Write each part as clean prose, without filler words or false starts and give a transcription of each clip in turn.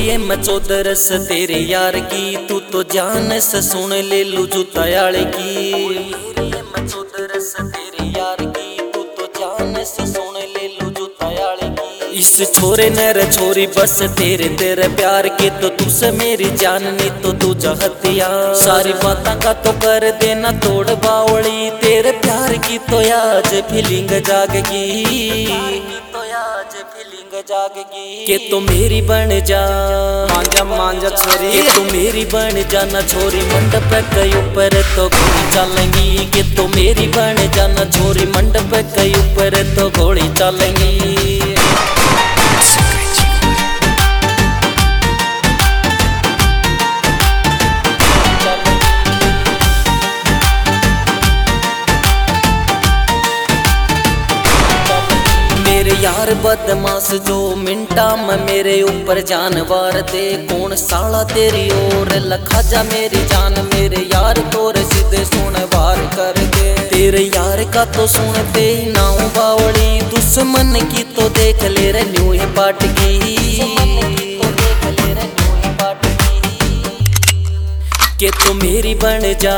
गोरिये मैं चौदरस तेरे यार की, तू तो जान से सुन ले लू जूता याले की। गोरिये मैं चौदरस तेरे यार की, तू तो जान से सुन ले लू जूता याले की। इस छोरे ने रे छोरी बस तेरे तेरे प्यार के, तो तुझसे मेरी जान नी तो तू जहतिया। सारी बातों का तो कर देना तोड़ बावली, तेरे प्यार की तो आज फीलिंग जागगी, जागगी के तो मेरी बन जा। मांझा मांझा छोरी के तो मेरी बन जाना छोरी, मंडप के ऊपर तो घोड़ी चलेंगी। के तो मेरी बन जाना छोरी, मंडप के ऊपर तो घोड़ी चलेंगी। यार बदमाश जो मिंटा में मेरे ऊपर जानवर दे, कौन साला तेरी ओर लखा जा मेरी जान। मेरे यार तोरे सीधे सुन वार कर दे, तेरे यार का तो सुनते ही नाव बावली। दुश्मन की तो देख ले रे न्यू ही पाट की, के तो मेरी बन जा।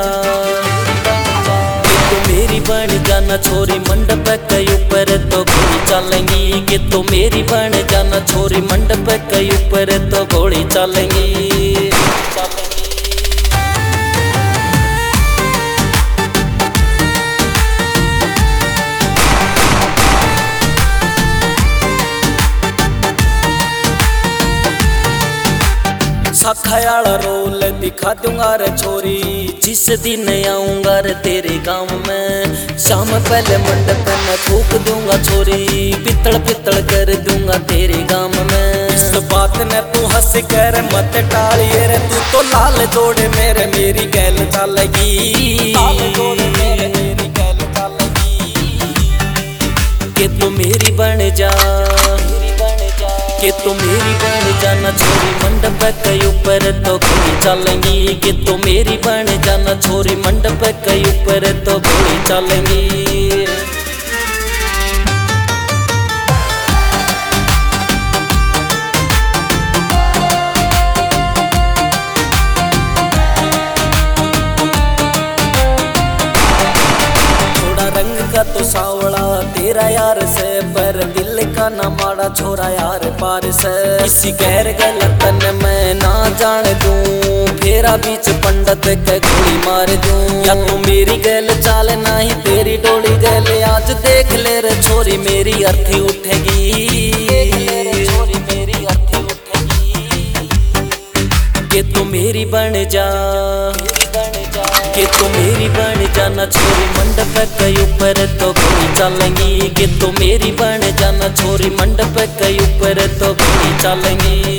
तो मेरी बन जाना छोरी, मंडप के ऊपर तो घोड़ी चलेंगी। कि तो मेरी बन जाना छोरी, मंडप के ऊपर तो घोड़ी चलेंगी। साखायाला रोल दिखा दूंगा रे छोरी, जिस दिन आऊंगा रे तेरे गांव में। शाम पहले मंडप में फूक दूंगा छोरी, पितल पितल कर दूंगा तेरे गांव में। इस बात ने तू हंस कर मत टालिए रे, तू तो लाल जोड़े मेरे मेरी गैल चलेगी। के तू मेरी बन जा। के तो मेरी बन जाना छोरी, मंडप के ऊपर तो घोड़ी चलेंगी। के तो मेरी बन जाना छोरी, मंडप के ऊपर तो घोड़ी चलेंगी। का तो सावड़ा तेरा यार से, पर दिल का ना माड़ा छोरा यार पार से। इसी गैर गलतन में ना जान दूं, फेरा बीच पंडित के गोली मार दूं। या तू मेरी गैल चाल नहीं तेरी डोली गैल, आज देख ले रे छोरी मेरी अर्थी उठेगी। के तू मेरी बन जा। के तो मेरी बन जाना छोरी, मंडप के ऊपर तो घोड़ी चलेंगी। के तो मेरी बन जाना छोरी, मंडप के ऊपर तो घोड़ी चलेंगी।